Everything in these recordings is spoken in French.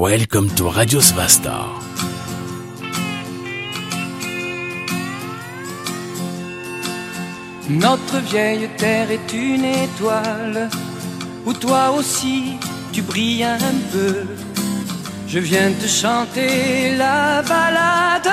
Welcome to Radio Svasta. Notre vieille terre est une étoile où toi aussi tu brilles un peu. Je viens te chanter la balade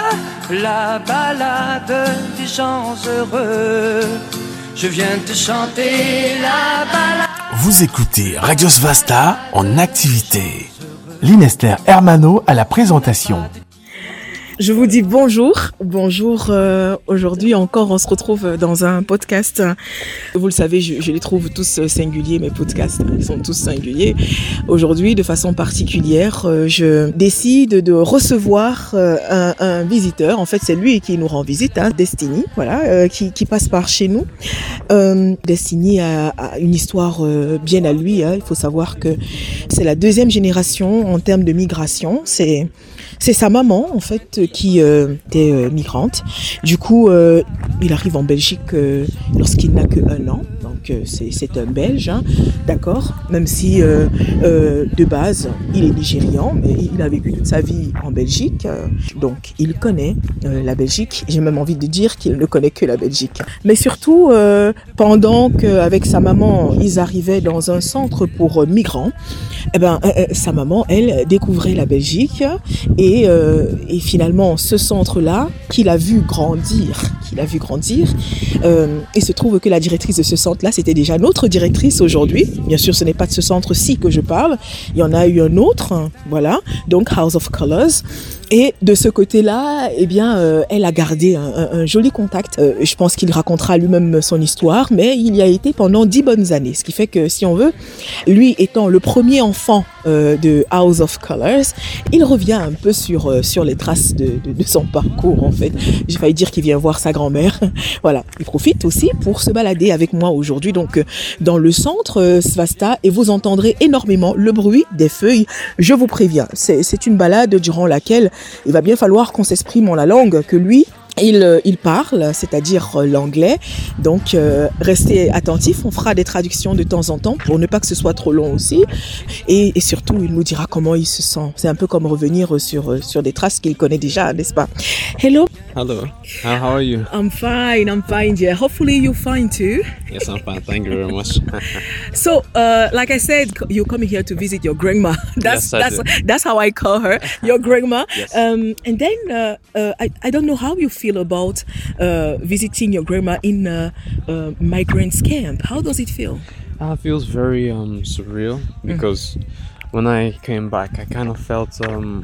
des gens heureux. Je viens te chanter la balade. Vous écoutez Radio Svasta en activité. Linester Hermano à la présentation. Je vous dis bonjour. Aujourd'hui encore, on se retrouve dans un podcast. Vous le savez, je les trouve tous singuliers, mes podcasts. Ils sont tous singuliers. Aujourd'hui, de façon particulière, je décide de recevoir un visiteur. En fait, c'est lui qui nous rend visite, Destiny, voilà, qui passe par chez nous. Destiny a une histoire bien à lui. Il faut savoir que c'est la deuxième génération en termes de migration. C'est sa maman, en fait, qui était migrante. Du coup, il arrive en Belgique lorsqu'il n'a que 1 an. Donc, c'est un Belge, d'accord. Même si, de base, il est nigérian, mais il a vécu toute sa vie en Belgique. Donc, il connaît la Belgique. J'ai même envie de dire qu'il ne connaît que la Belgique. Mais surtout, pendant qu'avec sa maman, ils arrivaient dans un centre pour migrants, sa maman, elle, découvrait la Belgique et finalement ce centre-là qu'il a vu grandir, il se trouve que la directrice de ce centre-là, c'était déjà notre directrice aujourd'hui. Bien sûr, ce n'est pas de ce centre-ci que je parle, il y en a eu un autre, voilà, donc House of Colors. Et de ce côté-là, elle a gardé un joli contact. Je pense qu'il racontera lui-même son histoire, mais il y a été pendant 10 bonnes années. Ce qui fait que, si on veut, lui étant le premier enfant de House of Colors, il revient un peu sur les traces de son parcours, en fait. J'ai failli dire qu'il vient voir sa grand-mère. Voilà. Il profite aussi pour se balader avec moi aujourd'hui, donc dans le centre Svasta, et vous entendrez énormément le bruit des feuilles. Je vous préviens, c'est une balade durant laquelle il va bien falloir qu'on s'exprime en la langue que lui, il parle, c'est-à-dire l'anglais. Donc, restez attentifs. On fera des traductions de temps en temps pour ne pas que ce soit trop long aussi. Et surtout, il nous dira comment il se sent. C'est un peu comme revenir sur des traces qu'il connaît déjà, n'est-ce pas? Hello. Hello. How are you? I'm fine, dear. Hopefully you're fine too. Yes, I'm fine. Thank you very much. So, like I said, you're coming here to visit your grandma. That's how I call her, your grandma. Yes. And then I don't know how you feel about visiting your grandma in a migrants camp. How does it feel? It feels very surreal because when I came back, I kind of felt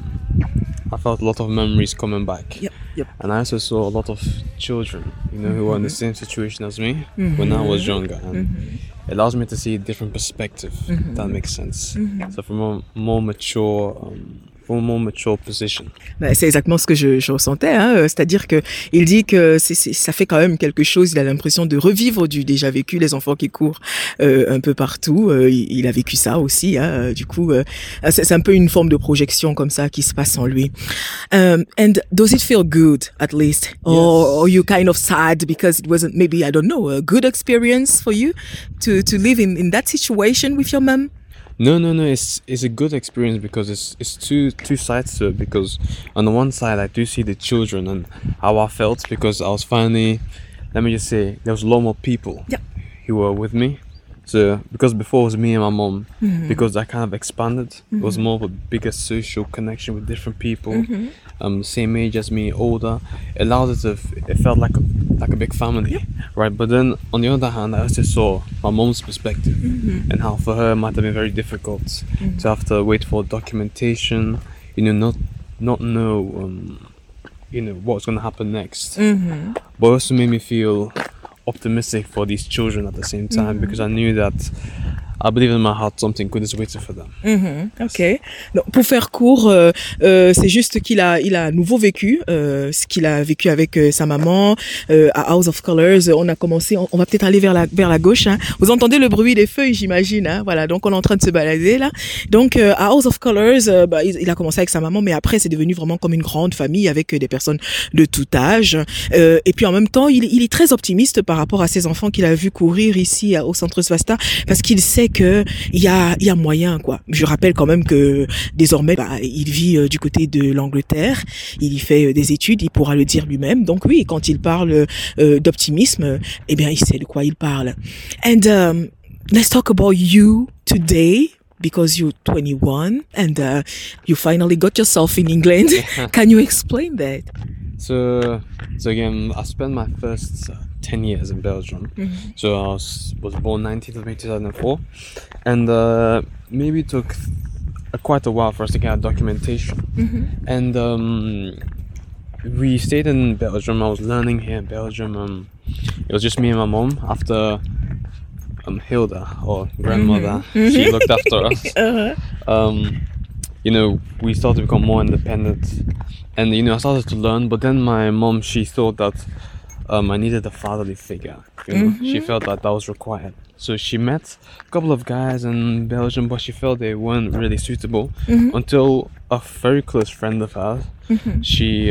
I felt a lot of memories coming back. Yep. And I also saw a lot of children, who were in the same situation as me when I was younger. And it allows me to see a different perspective, if that makes sense. So from a more mature position. C'est exactement ce que je ressentais, c'est-à-dire que il dit que ça fait quand même quelque chose. Il a l'impression de revivre du déjà vécu, les enfants qui courent un peu partout. Il a vécu ça aussi, du coup, c'est un peu une forme de projection comme ça qui se passe en lui. And does it feel good at least, or you kind of sad because it wasn't maybe, I don't know, a good experience for you to live in that situation with your mom? No. It's a good experience because it's two sides to it. Because on the one side, I do see the children and how I felt because I was finally, let me just say, there was a lot more people who were with me. So because before it was me and my mom, because I kind of expanded, it was more of a bigger social connection with different people, same age as me, older. It felt like a big family, right? But then on the other hand, I also saw my mom's perspective and how for her it might have been very difficult to have to wait for documentation, not know, what's going to happen next. But it also made me feel optimistic for these children at the same time because I knew that I believe in my heart something good is waiting for them. Ok. Donc, pour faire court, c'est juste qu'il a à nouveau vécu ce qu'il a vécu avec sa maman à House of Colors. On a commencé, on va peut-être aller vers la gauche. Vous entendez le bruit des feuilles, j'imagine. Voilà, donc on est en train de se balader là. Donc à House of Colors, il a commencé avec sa maman, mais après c'est devenu vraiment comme une grande famille avec des personnes de tout âge. Et puis en même temps, il est très optimiste par rapport à ses enfants qu'il a vu courir ici au centre Svasta, parce qu'il sait disait que il y a moyen, quoi. Je rappelle quand même que désormais, il vit du côté de l'Angleterre. Il y fait des études, il pourra le dire lui-même. Donc oui, quand il parle d'optimisme, eh bien, il sait de quoi il parle. And let's talk about you today. Because you're 21 and you finally got yourself in England. Can you explain that? So again, I spent my first 10 years in Belgium. Mm-hmm. So I was born 19th of May 2004, and maybe it took quite a while for us to get our documentation. Mm-hmm. And we stayed in Belgium. I was learning here in Belgium. It was just me and my mom. After Hilda, or grandmother, mm-hmm. She looked after us. Uh-huh. You know, we started to become more independent, and you know, I started to learn. But then my mom, she thought that I needed a fatherly figure. You know, mm-hmm. She felt that was required. So she met a couple of guys in Belgium, but she felt they weren't really suitable. Mm-hmm. Until a very close friend of hers, mm-hmm. She,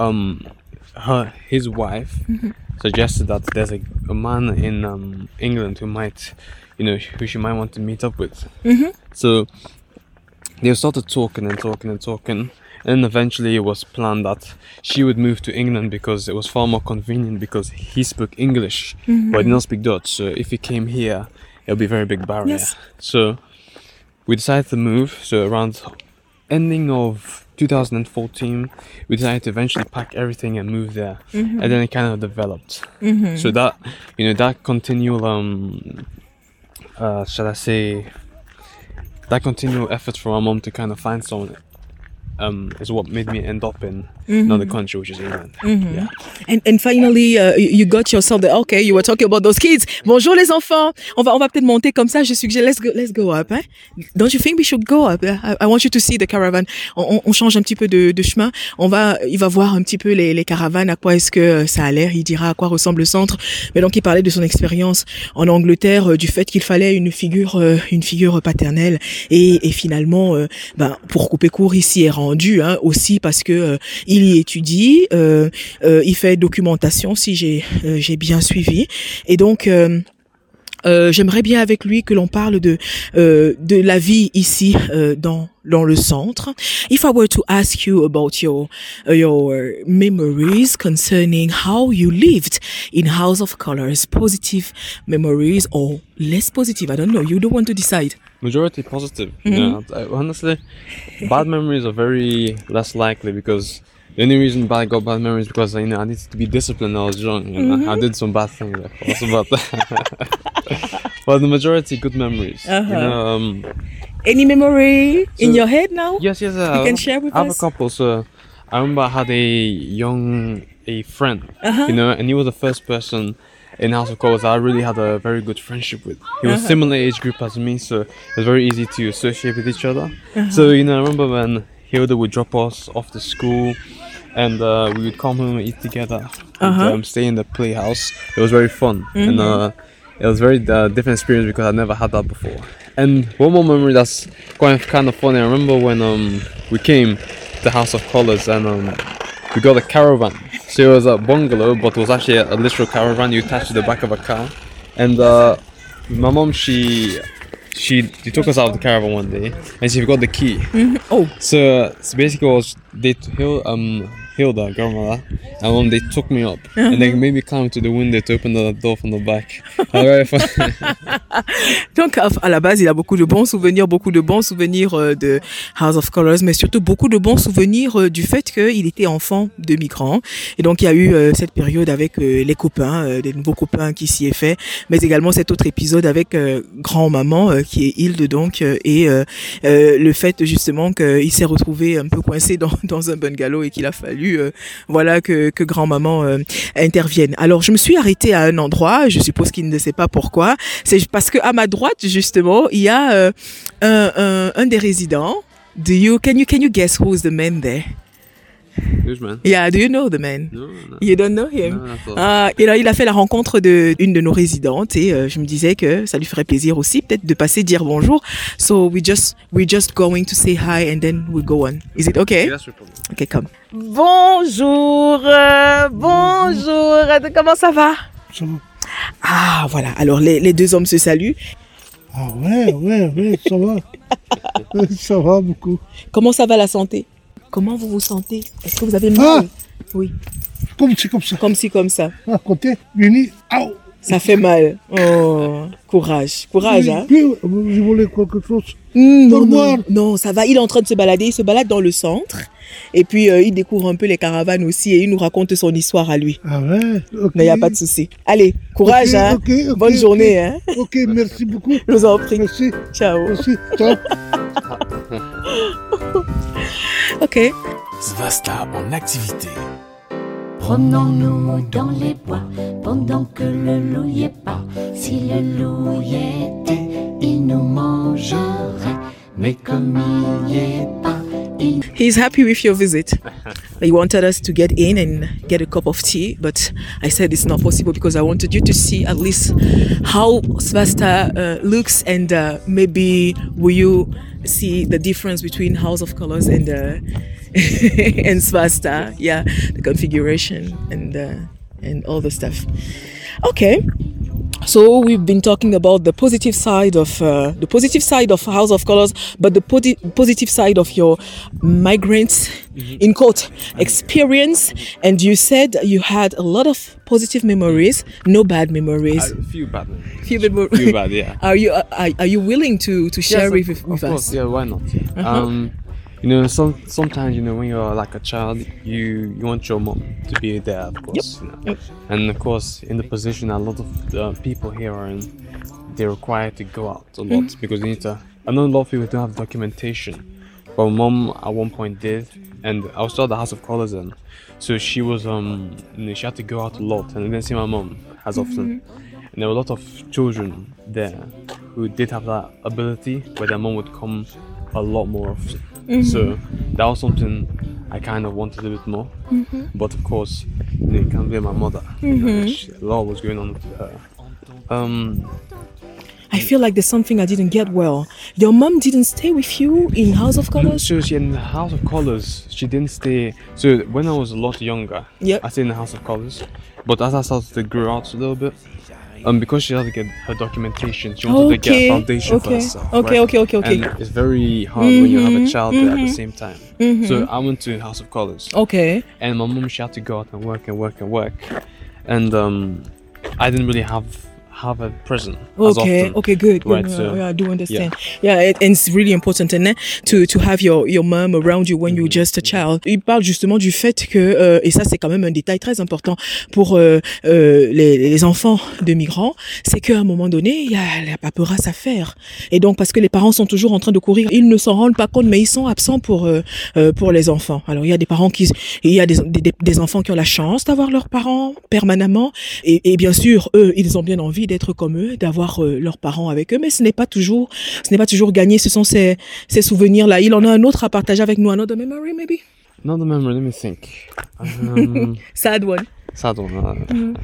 his wife. Mm-hmm. Suggested that there's a man in England who she might want to meet up with. Mm-hmm. So they started talking, and then eventually it was planned that she would move to England because it was far more convenient, because he spoke English, mm-hmm. but he did not speak Dutch. So if he came here, it would be a very big barrier. Yes. So we decided to move. So around ending of 2014, we decided to eventually pack everything and move there. Mm-hmm. And then it kind of developed. Mm-hmm. So that continual that continual effort from our mom to kind of find someone is what made me end up in another country, which is England. Mm-hmm. Yeah. And finally, you got yourself the. Okay, you were talking about those kids. Bonjour les enfants. On va peut-être monter comme ça. Je suggère, let's go up. Hein? Don't you think we should go up? I want you to see the caravan. On change un petit peu de chemin. Il va voir un petit peu les caravanes. À quoi est-ce que ça a l'air? Il dira à quoi ressemble le centre. Mais donc il parlait de son expérience en Angleterre, du fait qu'il fallait une figure paternelle. Et finalement, pour couper court, ici est rendu, hein, aussi parce que il y étudie, il fait documentation, si j'ai bien suivi, et donc j'aimerais bien avec lui que l'on parle de la vie ici dans le centre. If I were to ask you about your memories concerning how you lived in House of Colors, positive memories or less positive, I don't know, you don't want to decide. Majority positive. Mm-hmm. Yeah, honestly, bad memories are very less likely, because the only reason I got bad memories is because I needed to be disciplined when I was young. Mm-hmm. I did some bad things, of course, but the majority good memories. Uh-huh. You know, any memory in your head now? Yes. You can share with us. I have a couple. So I remember I had a friend, uh-huh. You know, and he was the first person in House of Colors I really had a very good friendship with. He was similar age group as me, so it was very easy to associate with each other. Uh-huh. So, you know, I remember when Hilda would drop us off to school, and we would come home and eat together, uh-huh. and stay in the playhouse. It was very fun, mm-hmm. and it was very different experience because I'd never had that before. And one more memory that's kind of funny, I remember when we came to House of Colors, and we got a caravan. So it was a bungalow, but it was actually a literal caravan you attached to the back of a car. And my mom, she took us out of the caravan one day, and she forgot the key. Mm-hmm. Oh. So basically, Hilda, grandmother, and mom, they took me up, uh-huh. And they made me climb to the window to open the door from the back. Very fun. Donc à la base, il a beaucoup de bons souvenirs de House of Colors, mais surtout beaucoup de bons souvenirs du fait qu'il était enfant de migrants. Et donc il y a eu cette période avec les copains, des nouveaux copains qui s'y est fait, mais également cet autre épisode avec grand-maman qui est Hilde donc, et le fait justement qu'il s'est retrouvé un peu coincé dans un bungalow et qu'il a fallu que grand-maman intervienne. Alors je me suis arrêtée à un endroit, je suppose qu'il ne sait pas pourquoi, c'est parce que à ma droite justement il y a un des résidents. Can you guess who's the man there? Which man? Yeah, do you know the man? No. You don't know him? No, et là, il a fait la rencontre d'une de nos résidentes et je me disais que ça lui ferait plaisir aussi peut-être de passer dire bonjour. So we're just going to say hi and then we'll go on. Is it okay? Yes, okay, come. Bonjour. Comment ça va? Ça va. Ah, voilà. Alors, les deux hommes se saluent. Ah ouais, ça va. Ça va beaucoup. Comment ça va la santé? Comment vous vous sentez? Est-ce que vous avez mal? Oui. Comme ça. Comme ci, comme ça. À côté, Vini, aou. Ça fait mal. Oh, courage. Courage, hein? Puis, je voulais quelque chose. Non, ça va. Il est en train de se balader. Il se balade dans le centre. Et puis, il découvre un peu les caravanes aussi et il nous raconte son histoire à lui. Ah ouais, ok. Mais il n'y a pas de souci. Allez, courage, hein? Ok, Bonne journée, hein? Ok, merci beaucoup. Je vous en prie. Merci. Ciao. Merci, ciao. Ok. Svasta en activité. Promenons-nous dans les bois pendant que le loup y est pas. Si le loup y était, il nous mangerait. Mais comme il y est pas, il... He's happy with your visit. He wanted us to get in and get a cup of tea, but I said it's not possible because I wanted you to see at least how Svasta looks and maybe will you see the difference between House of Colors and and Svasta, yeah, the configuration and all the stuff. Okay, so we've been talking about the positive side of House of Colors, but the positive side of your migrants in quote experience. And you said you had a lot of positive memories, no bad memories. A few bad memories. Few bad, yeah. Are you willing to share Yes, with of us? course, yeah, why not? You know, sometimes, you know, when you're like a child, you want your mom to be there, of course. You know? Yep. And of course, in the position a lot of people here are in, they're required to go out a lot because they need to. I know a lot of people don't have documentation, but mom at one point did, and I was still at the House of Colors then, so she was you know, she had to go out a lot, and I didn't see my mom as often. And there were a lot of children there who did have that ability where their mom would come a lot more often. So that was something I kind of wanted a bit more. But of course, you know, you can't blame my mother. You know, a lot was going on with her. I feel like there's something I didn't get well. Your mom didn't stay with you in House of Colors? So she in the House of Colors, she didn't stay. So when I was a lot younger, Yep. I stayed in the House of Colors. But as I started to grow out a little bit, because she had to get her documentation, she wanted to get a foundation for herself. Okay. And it's very hard when you have a child there at the same time. So I went to House of Colors. Okay. And my mom, she had to go out and work. And I didn't really have a present as often. Okay, good. Right, I do understand. Yeah, and it's really important to have your mom around you when you're just a child. Il parle justement du fait que, et ça c'est quand même un détail très important pour les enfants de migrants, c'est qu'à un moment donné, il y a la paperasse à faire. Et donc, parce que les parents sont toujours en train de courir, ils ne s'en rendent pas compte, mais ils sont absents pour les enfants. Alors, il y a il y a des enfants qui ont la chance d'avoir leurs parents permanemment, et bien sûr, eux, ils ont bien envie d'être comme eux, d'avoir leurs parents avec eux, mais ce n'est pas toujours gagné. Ce sont ces souvenirs-là. Il en a un autre à partager avec nous. Another memory, maybe? Another memory, let me think. Sad one. Sad one.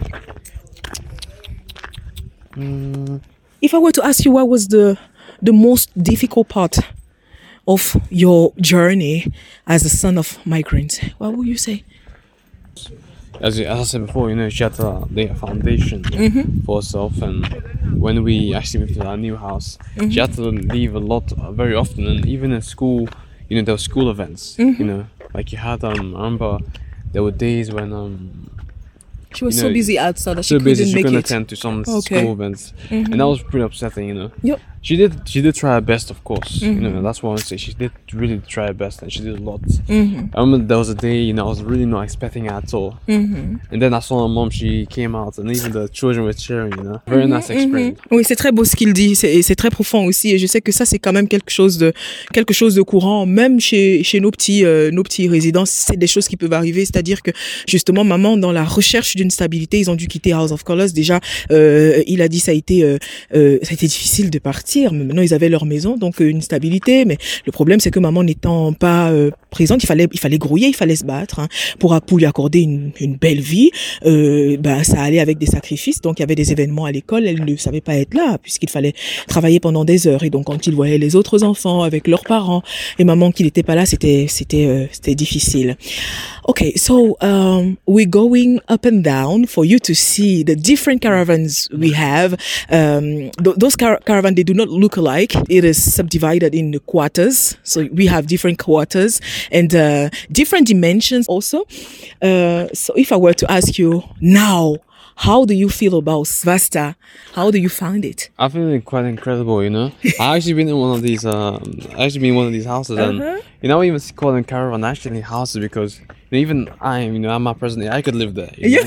If I were to ask you what was the most difficult part of your journey as a son of migrants, what would you say? As I said before, you know, she had to lay a foundation for herself, and when we actually moved to our new house, she had to leave a lot, very often, and even in school, you know, there were school events, you know, like you had, I remember there were days when, She was you so know, busy outside that she so busy couldn't she make couldn't it. attend to some Okay. school events, and that was pretty upsetting, you know. Yep. She did try her best, of course. You know, that's what I want to say. She did really try her best, and she did a lot. I remember there was a day, you know, I was really not expecting her at all. And then I saw my mom. She came out, and even the children were cheering. You know, very nice experience. Oui, c'est très beau ce qu'il dit, c'est très profond aussi, et je sais que ça c'est quand même quelque chose de courant, même chez nos petits résidents, c'est des choses qui peuvent arriver, c'est-à-dire que justement maman, dans la recherche d'une stabilité, ils ont dû quitter House of Colors. Déjà, il a dit ça a été difficile de partir, mais maintenant ils avaient leur maison, donc une stabilité, mais le problème c'est que maman n'étant pas présente, il fallait grouiller, il fallait se battre hein, pour lui accorder une belle vie. Ça allait avec des sacrifices. Donc, il y avait des événements à l'école, elle ne savait pas être là puisqu'il fallait travailler pendant des heures. Et donc, quand il voyait les autres enfants avec leurs parents et maman qui n'était pas là, c'était difficile. Okay, so we're going up and down for you to see the different caravans we have. Those caravans, they do not look alike. It is subdivided in the quarters. So we have different quarters and different dimensions also. So if I were to ask you now, how do you feel about Svasta? How do you find it? I feel it quite incredible, you know. I actually been in one of these. Houses, and you know, even call them caravan actually houses because even I'm a president. I could live there.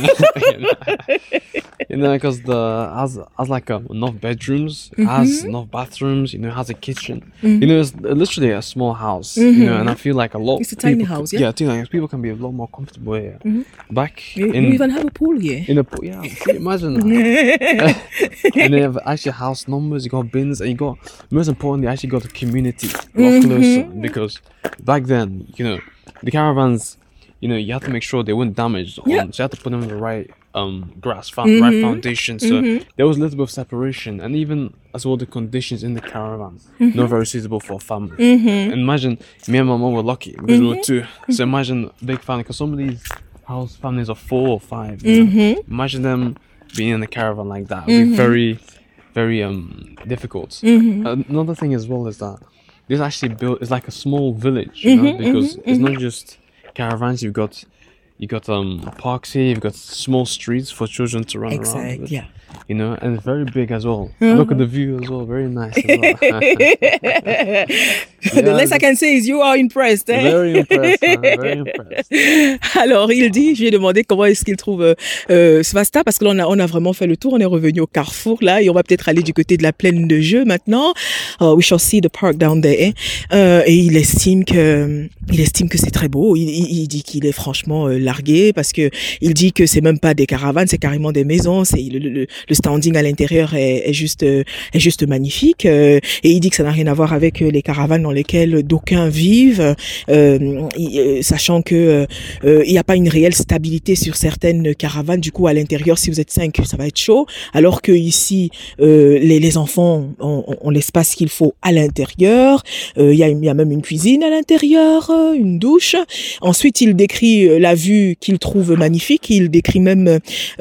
You know, because has like enough bedrooms, has enough bathrooms. You know, has a kitchen. You know, it's literally a small house. You know, and I feel like a lot. It's a tiny house, yeah. Yeah, tiny. People can be a lot more comfortable here. You even have a pool here. In a pool, yeah. Imagine that. And they have actually house numbers. You got bins, and you got most importantly, actually got the community a lot closer because back then, you know, the caravans. You know, you have to make sure they weren't damaged. So you have to put them in the right right foundation. So there was a little bit of separation, and even as well the conditions in the caravans not very suitable for a family. And imagine me and my mom were lucky because we were two. So imagine a big family, because some of these house families are 4 or 5. You know? Imagine them being in a caravan like that. It would be very, very difficult. Another thing as well is that this actually built is like a small village, you know, because it's not just caravans. You got parks here. You've got small streets for children to run around with, yeah. You know, and it's very big as well. Look at the view as well. Very nice as well. The less I can say is you are impressed. Eh? Very impressed. Very impressed. Alors, il dit, je lui ai demandé comment est-ce qu'il trouve Svasta, parce que là, on a vraiment fait le tour. On est revenu au carrefour, là, et on va peut-être aller du côté de la plaine de jeu maintenant. We shall see the park down there. Et il estime que c'est très beau. Il dit qu'il est franchement largué, parce que il dit que c'est même pas des caravanes, c'est carrément des maisons. C'est le standing à l'intérieur est juste magnifique. Et il dit que ça n'a rien à voir avec les caravanes dans lesquelles d'aucuns vivent, sachant que il n'y a pas une réelle stabilité sur certaines caravanes. Du coup, à l'intérieur, si vous êtes 5, ça va être chaud. Alors que ici, les enfants ont l'espace qu'il faut à l'intérieur. Il y a même une cuisine à l'intérieur, une douche. Ensuite, il décrit la vue qu'il trouve magnifique. Il décrit même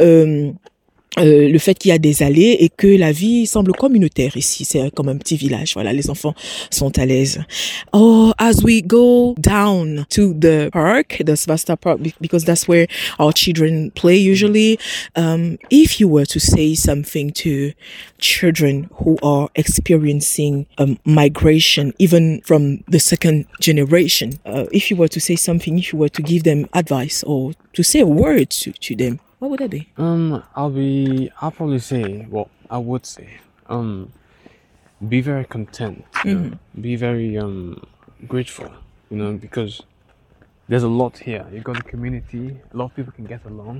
le fait qu'il y a des allées et que la vie semble communautaire ici. C'est comme un petit village. Voilà, les enfants sont à l'aise. Oh, as we go down to the park, the Svasta Park, because that's where our children play usually. If you were to say something to children who are experiencing migration, even from the second generation, if you were to say something, if you were to give them advice or to say a word to them, what would that be? I'll probably say, well, I would say, be very content, you know? Be very grateful, you know, because there's a lot here. You got a community, a lot of people can get along.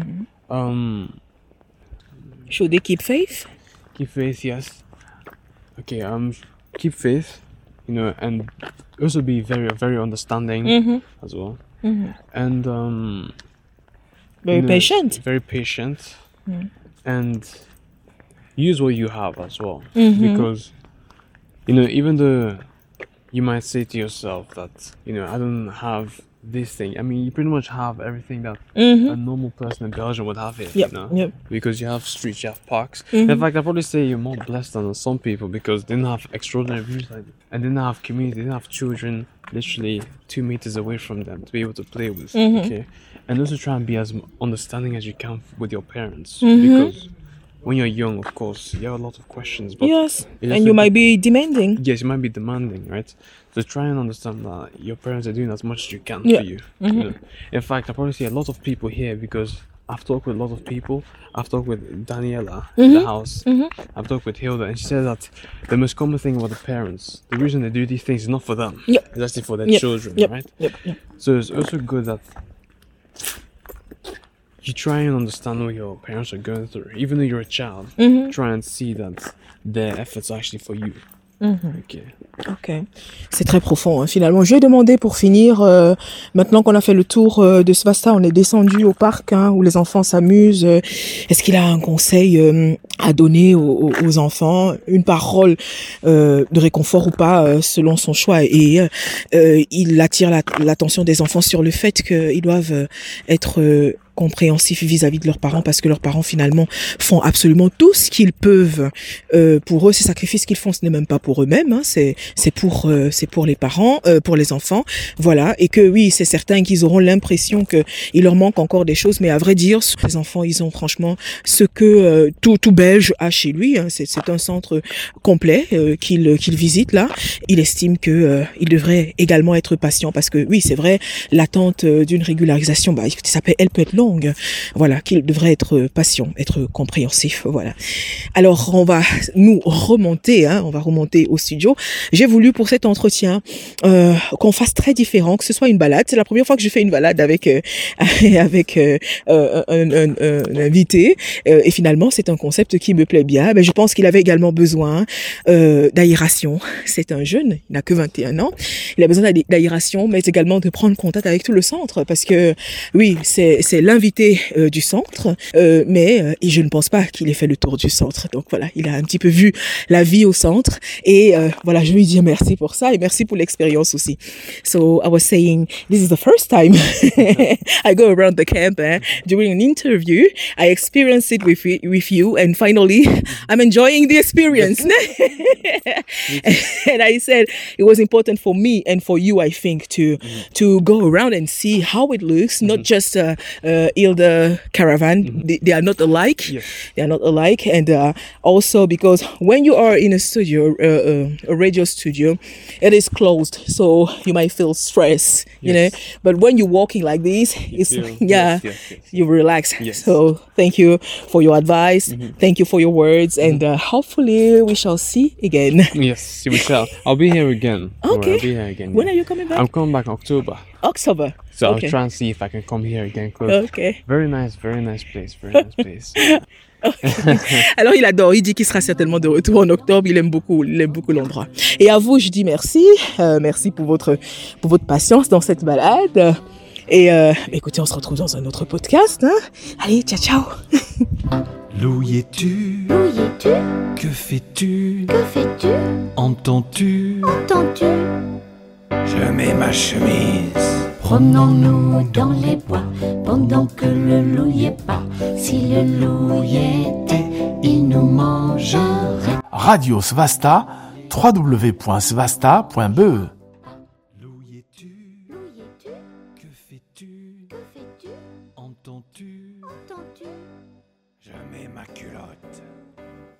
Should they keep faith? Keep faith, yes. Okay, keep faith, you know, and also be very, very understanding as well. And very patient. Very patient. And use what you have as well. Because, you know, even though you might say to yourself that, you know, I don't have this thing. I mean, you pretty much have everything that a normal person in Belgium would have here, you know? Because you have streets, you have parks. In fact, I'd probably say you're more blessed than some people because they didn't have extraordinary views like this. And they didn't have community, they didn't have children literally 2 meters away from them to be able to play with, okay? And also try and be as understanding as you can with your parents because when you're young, of course, you have a lot of questions. But yes, and you might be demanding. Yes, you might be demanding, right? So try and understand that your parents are doing as much as you can for you. You know? In fact, I probably see a lot of people here because I've talked with a lot of people. I've talked with Daniela in the house. I've talked with Hilda, and she said that the most common thing about the parents, the reason they do these things is not for them. It's actually for their children, right? So it's also good that you try and understand what your parents are going through. Even though you're a child, try and see that their efforts are actually for you. Ok. Ok, c'est très profond hein, finalement. Je vais demander pour finir, maintenant qu'on a fait le tour de Svasta, on est descendu au parc hein, où les enfants s'amusent. Est-ce qu'il a un conseil à donner aux enfants, une parole de réconfort ou pas, selon son choix? Et il attire l'attention des enfants sur le fait qu'ils doivent être compréhensifs vis-à-vis de leurs parents parce que leurs parents finalement font absolument tout ce qu'ils peuvent pour eux. Ces sacrifices qu'ils font, ce n'est même pas pour eux-mêmes, hein, c'est pour les parents, pour les enfants, voilà. Et que oui, c'est certain qu'ils auront l'impression que il leur manque encore des choses, mais à vrai dire, les enfants, ils ont franchement ce que tout Belge a chez lui. Hein. C'est un centre complet qu'il visite là. Il estime que il devrait également être patient parce que oui, c'est vrai, l'attente d'une régularisation, elle peut être longue. Voilà, qu'il devrait être patient, être compréhensif. Voilà. Alors, on va nous remonter, hein, on va remonter au studio. J'ai voulu pour cet entretien qu'on fasse très différent, que ce soit une balade. C'est la première fois que je fais une balade avec un invité. Et finalement, c'est un concept qui me plaît bien. Mais je pense qu'il avait également besoin d'aération. C'est un jeune, il n'a que 21 ans. Il a besoin d'aération, mais également de prendre contact avec tout le centre. Parce que, oui, c'est l'invité du centre, mais et je ne pense pas qu'il ait fait le tour du centre. Donc voilà, il a un petit peu vu la vie au centre. Et voilà, je lui dis merci pour ça et merci pour l'expérience aussi. So I was saying, this is the first time I go around the camp during an interview. I experience it with you, and finally, I'm enjoying the experience. And I said it was important for me and for you, I think, to go around and see how it looks, not just Ilde Caravan. They are not alike. Yes. They are not alike, and also because when you are in a studio, a radio studio, it is closed, so you might feel stress, you know. But when you're walking like this, you relax. Yes. So thank you for your advice. Thank you for your words, and hopefully we shall see again. Yes, we shall. I'll be here again. Okay. I'll be here again. When are you coming back? I'm coming back October. October. So Okay. I'll try and see if I can come here again. 'Cause Okay. very nice place. Very nice place. Alors il adore, il dit qu'il sera certainement de retour en octobre, il aime beaucoup l'endroit. Et à vous, je dis merci, merci pour votre patience dans cette balade. Et écoutez, on se retrouve dans un autre podcast. Hein. Allez, ciao, ciao. Où y es-tu? Où y es-tu? Que fais-tu? Que fais-tu? Entends-tu? Entends-tu? Je mets ma chemise. Promenons-nous dans les bois pendant que le loup y est pas. Si le loup y était, il nous mangerait. Radio Svasta, www.svasta.be. Où y es-tu? Où y es-tu? Que fais-tu? Que fais-tu? Entends-tu? Entends-tu? Je mets ma culotte.